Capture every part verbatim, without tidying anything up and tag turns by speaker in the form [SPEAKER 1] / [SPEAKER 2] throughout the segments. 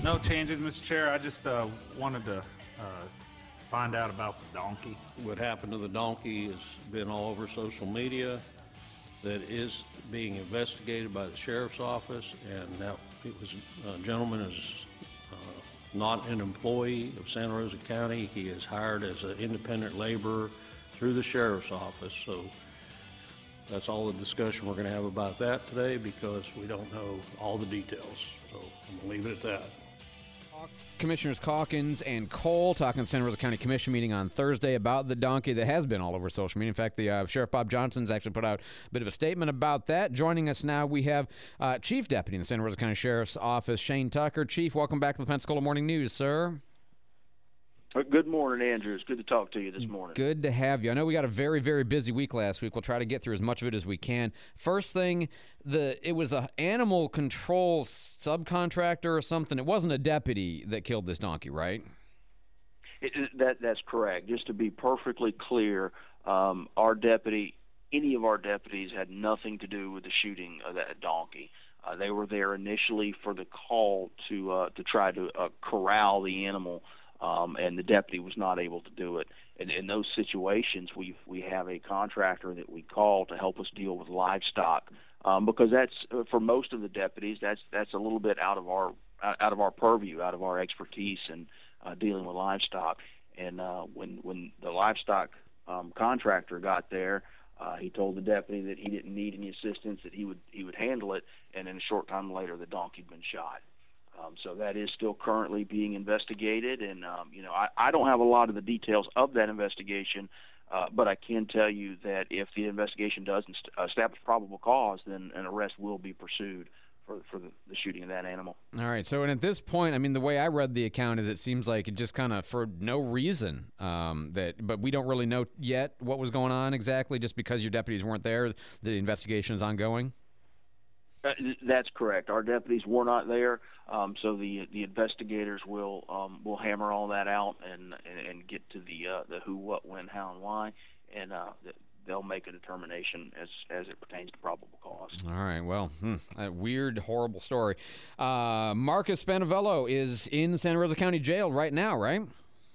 [SPEAKER 1] No changes, Mister Chair. I just uh, wanted to uh, find out about the donkey.
[SPEAKER 2] What happened to the donkey has been all over social media. That is being investigated by the sheriff's office, and that it was a gentleman is uh, not an employee of Santa Rosa County. He is hired as an independent laborer through the sheriff's office. So that's all the discussion we're going to have about that today, because we don't know all the details. So I'm going to leave it at that.
[SPEAKER 3] Commissioners Calkins and Cole talking at the Santa Rosa County Commission meeting on Thursday about the donkey that has been all over social media. In fact, the uh, Sheriff Bob Johnson's actually put out a bit of a statement about that. Joining us now, we have uh, Chief Deputy in the Santa Rosa County Sheriff's Office, Shane Tucker. Chief, welcome back to the Pensacola Morning News, sir.
[SPEAKER 4] Good morning, Andrew. It's good to talk to you this morning.
[SPEAKER 3] Good to have you. I know we got a very, very busy week last week. We'll try to get through as much of it as we can. First thing, the it was an animal control subcontractor or something. It wasn't a deputy that killed this donkey, right?
[SPEAKER 4] It, that That's correct. Just to be perfectly clear, um, our deputy, any of our deputies had nothing to do with the shooting of that donkey. Uh, they were there initially for the call to uh, to try to uh, corral the animal. Um, and the deputy was not able to do it. And in those situations, we we have a contractor that we call to help us deal with livestock, um, because that's uh, for most of the deputies, that's that's a little bit out of our out of our purview, out of our expertise in uh, dealing with livestock. And uh, when when the livestock um, contractor got there, uh, he told the deputy that he didn't need any assistance, that he would he would handle it. And then a short time later, the donkey had been shot. Um, so that is still currently being investigated, and um, you know I, I don't have a lot of the details of that investigation, uh, but I can tell you that if the investigation does inst- establish probable cause, then an arrest will be pursued for for the, the shooting of that animal.
[SPEAKER 3] All right. So, and at this point, I mean, the way I read the account is it seems like it just kind of for no reason um, that, but we don't really know yet what was going on exactly. Just because your deputies weren't there, the investigation is ongoing.
[SPEAKER 4] Uh, that's correct. Our deputies were not there, um, so the the investigators will um, will hammer all that out and and, and get to the uh, the who, what, when, how, and why, and uh, they'll make a determination as as it pertains to probable cause.
[SPEAKER 3] All right. Well, hmm, a weird, horrible story. Uh, Marcus Spanavello is in Santa Rosa County Jail right now, right?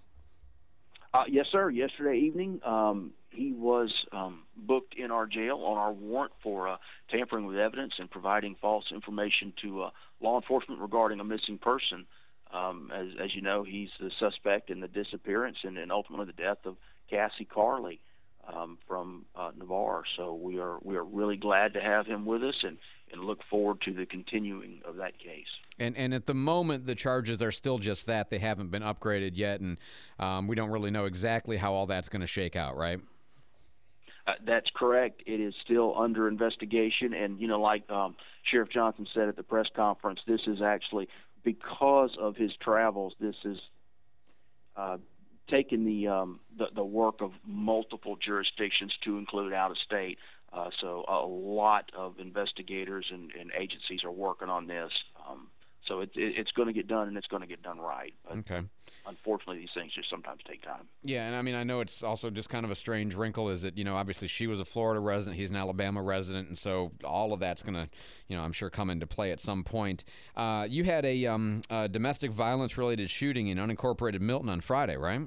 [SPEAKER 4] Uh, yes, sir. Yesterday evening, um, he was um, booked in our jail on our warrant for uh, tampering with evidence and providing false information to uh, law enforcement regarding a missing person. Um, as, as you know, he's the suspect in the disappearance and, and ultimately the death of Cassie Carley um, from uh, Navarre. So we are we are really glad to have him with us and, and look forward to the continuing of that case.
[SPEAKER 3] And and at the moment, the charges are still just that. They haven't been upgraded yet, and um, we don't really know exactly how all that's going to shake out, right?
[SPEAKER 4] Uh, that's correct. It is still under investigation, and you know, like um, Sheriff Johnson said at the press conference, this is actually because of his travels. This is uh, taken the, um, the the work of multiple jurisdictions to include out of state. Uh, so a lot of investigators and, and agencies are working on this. Um, So it, it, it's going to get done, and it's going to get done right. But
[SPEAKER 3] okay.
[SPEAKER 4] Unfortunately, these things just sometimes take time.
[SPEAKER 3] Yeah, and I mean, I know it's also just kind of a strange wrinkle is that, you know, obviously she was a Florida resident, he's an Alabama resident, and so all of that's going to, you know, I'm sure come into play at some point. Uh, you had a, um, a domestic violence-related shooting in unincorporated Milton on Friday, right?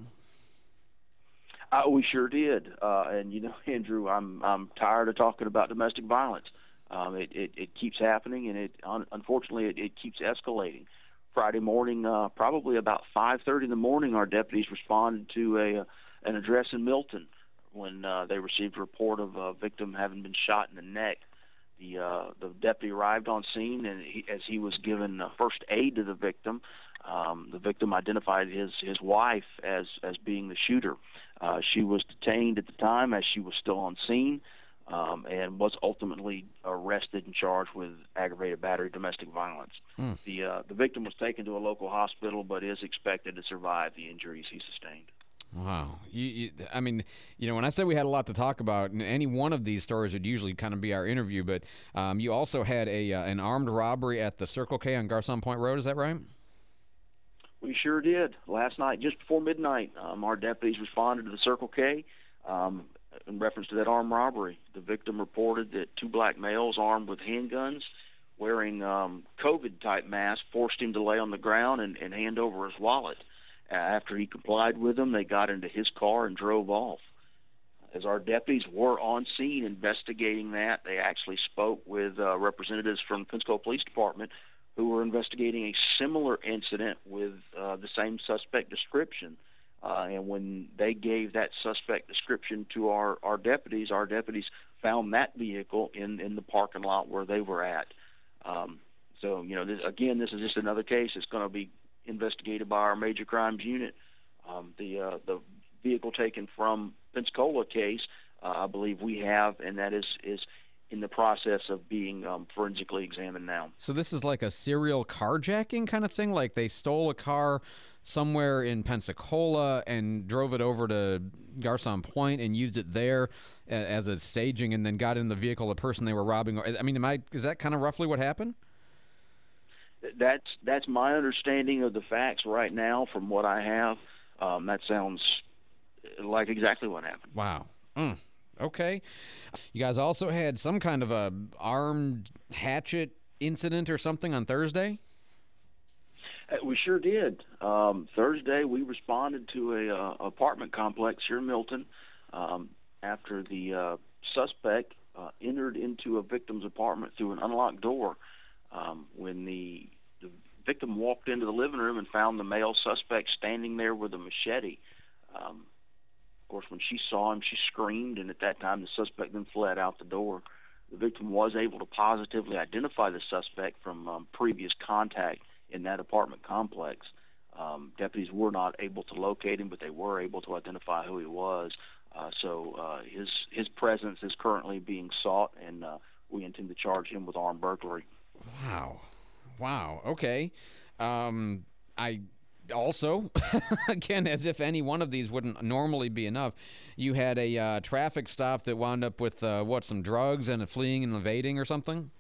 [SPEAKER 4] Uh, we sure did. Uh, and, you know, Andrew, I'm I'm tired of talking about domestic violence. Um, it, it, it keeps happening, and it un- unfortunately it, it keeps escalating. Friday morning, uh, probably about five thirty in the morning, our deputies responded to a uh, an address in Milton when uh, they received a report of a victim having been shot in the neck. The uh, the deputy arrived on scene, and he, as he was given uh, first aid to the victim, um, the victim identified his his wife as as being the shooter. Uh, she was detained at the time as she was still on scene. Um, and was ultimately arrested and charged with aggravated battery, domestic violence. Mm. The uh, the victim was taken to a local hospital, but is expected to survive the injuries he sustained.
[SPEAKER 3] Wow. You, you, I mean, you know, when I said we had a lot to talk about, any one of these stories would usually kind of be our interview, but um, you also had a uh, an armed robbery at the Circle K on Garcon Point Road. Is that right?
[SPEAKER 4] We sure did. Last night, just before midnight, um, our deputies responded to the Circle K. Um, in reference to that armed robbery. The victim reported that two black males armed with handguns wearing um, COVID-type mask, forced him to lay on the ground and, and hand over his wallet. Uh, after he complied with them, they got into his car and drove off. As our deputies were on scene investigating that, they actually spoke with uh, representatives from the Pensacola Police Department who were investigating a similar incident with uh, the same suspect description. Uh, and when they gave that suspect description to our, our deputies, our deputies found that vehicle in, in the parking lot where they were at. Um, so, you know, this, again, this is just another case that's going to be investigated by our major crimes unit. Um, the uh, the vehicle taken from Pensacola case, uh, I believe we have, and that is, is in the process of being um, forensically examined now.
[SPEAKER 3] So this is like a serial carjacking kind of thing? Like they stole a car somewhere in Pensacola and drove it over to Garcon Point and used it there as a staging, and then got in the vehicle the person they were robbing. I mean, am I, is that kind of roughly what happened?
[SPEAKER 4] That's that's my understanding of the facts right now from what I have. Um, that sounds like exactly what happened.
[SPEAKER 3] Wow. Mm. Okay. You guys also had some kind of a armed hatchet incident or something on Thursday?
[SPEAKER 4] Uh, We sure did. Um, Thursday, we responded to a uh, apartment complex here in Milton um, after the uh, suspect uh, entered into a victim's apartment through an unlocked door. Um, when the, the victim walked into the living room and found the male suspect standing there with a machete. Um, of course, when she saw him, she screamed, and at that time, the suspect then fled out the door. The victim was able to positively identify the suspect from um, previous contact in that apartment complex. Um, deputies were not able to locate him, but they were able to identify who he was. Uh, so uh, his his presence is currently being sought, and uh, we intend to charge him with armed burglary.
[SPEAKER 3] Wow. Wow. Okay. Um, I also, again, as if any one of these wouldn't normally be enough, you had a uh, traffic stop that wound up with, uh, what, some drugs and a fleeing and evading or something?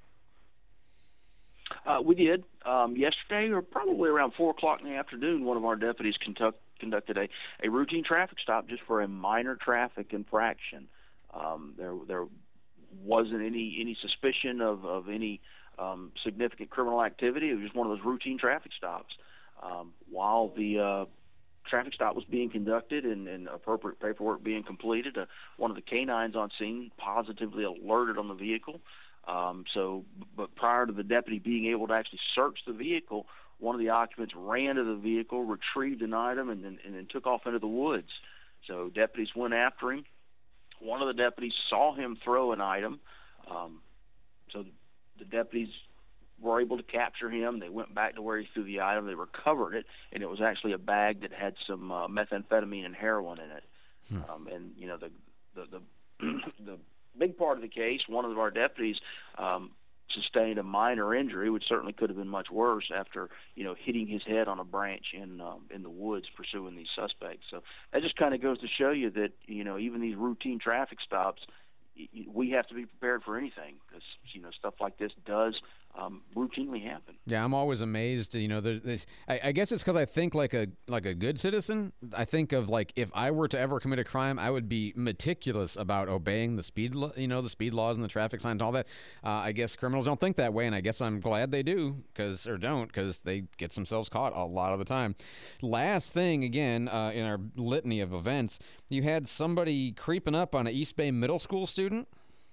[SPEAKER 4] Uh, we did. Um, yesterday, or probably around four o'clock in the afternoon, one of our deputies conduct, conducted a, a routine traffic stop just for a minor traffic infraction. Um, there there wasn't any, any suspicion of, of any um, significant criminal activity. It was just one of those routine traffic stops. Um, while the uh, traffic stop was being conducted and, and appropriate paperwork being completed, uh, one of the canines on scene positively alerted on the vehicle. Um, so, but prior to the deputy being able to actually search the vehicle, one of the occupants ran to the vehicle, retrieved an item, and then, and then took off into the woods. So deputies went after him. One of the deputies saw him throw an item. Um, so the deputies were able to capture him. They went back to where he threw the item. They recovered it, and it was actually a bag that had some uh, methamphetamine and heroin in it. Hmm. Um, and, you know, the the the, the big part of the case, one of our deputies um, sustained a minor injury, which certainly could have been much worse after, you know, hitting his head on a branch in um, in the woods pursuing these suspects. So that just kind of goes to show you that, you know, even these routine traffic stops, we have to be prepared for anything, because, you know, stuff like this does um, routinely happen.
[SPEAKER 3] Yeah, I'm always amazed. You know, there's, there's I, I guess it's because I think like a like a good citizen. I think of like if I were to ever commit a crime, I would be meticulous about obeying the speed, lo- you know, the speed laws and the traffic signs and all that. Uh, I guess criminals don't think that way, and I guess I'm glad they do, because or don't, because they get themselves caught a lot of the time. Last thing, again, uh, in our litany of events, you had somebody creeping up on an East Bay middle school student.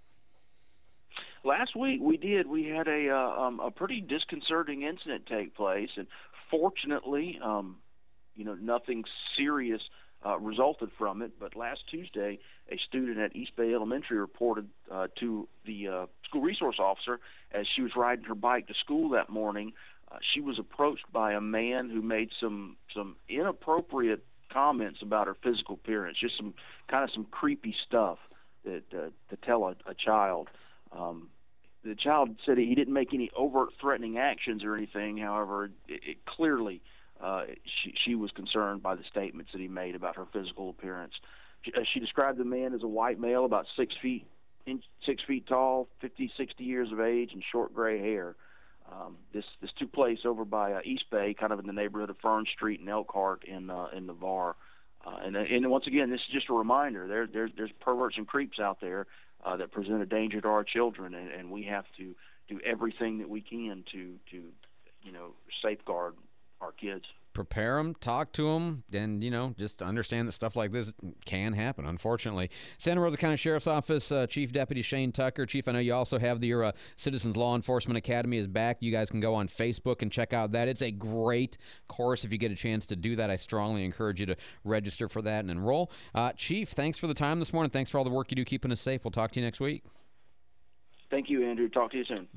[SPEAKER 4] Last week we did. We had a uh, um, a pretty disconcerting incident take place, and fortunately, um, you know, nothing serious uh, resulted from it. But last Tuesday, a student at East Bay Elementary reported uh, to the uh, school resource officer as she was riding her bike to school that morning. Uh, she was approached by a man who made some some inappropriate comments about her physical appearance, just some kind of some creepy stuff that uh, to tell a, a child. Um, the child said he didn't make any overt threatening actions or anything. However, it, it clearly uh, she, she was concerned by the statements that he made about her physical appearance. She, uh, she described the man as a white male, about six feet, in, six feet tall, fifty, sixty years of age, and short gray hair. Um, this this took place over by uh, East Bay, kind of in the neighborhood of Fern Street and Elkhart in uh, in Navarre. Uh, and and once again, this is just a reminder: there there there's perverts and creeps out there Uh, that present a danger to our children, and, and we have to do everything that we can to to you know safeguard our kids.
[SPEAKER 3] Prepare them, talk to them, and, you know, just understand that stuff like this can happen, unfortunately. Santa Rosa County Sheriff's Office uh, Chief Deputy Shane Tucker. Chief, I know you also have the, your uh, Citizens Law Enforcement Academy is back. You guys can go on Facebook and check out that. It's a great course. If you get a chance to do that, I strongly encourage you to register for that and enroll. Uh, Chief, thanks for the time this morning. Thanks for all the work you do keeping us safe. We'll talk to you next week.
[SPEAKER 4] Thank you, Andrew. Talk to you soon.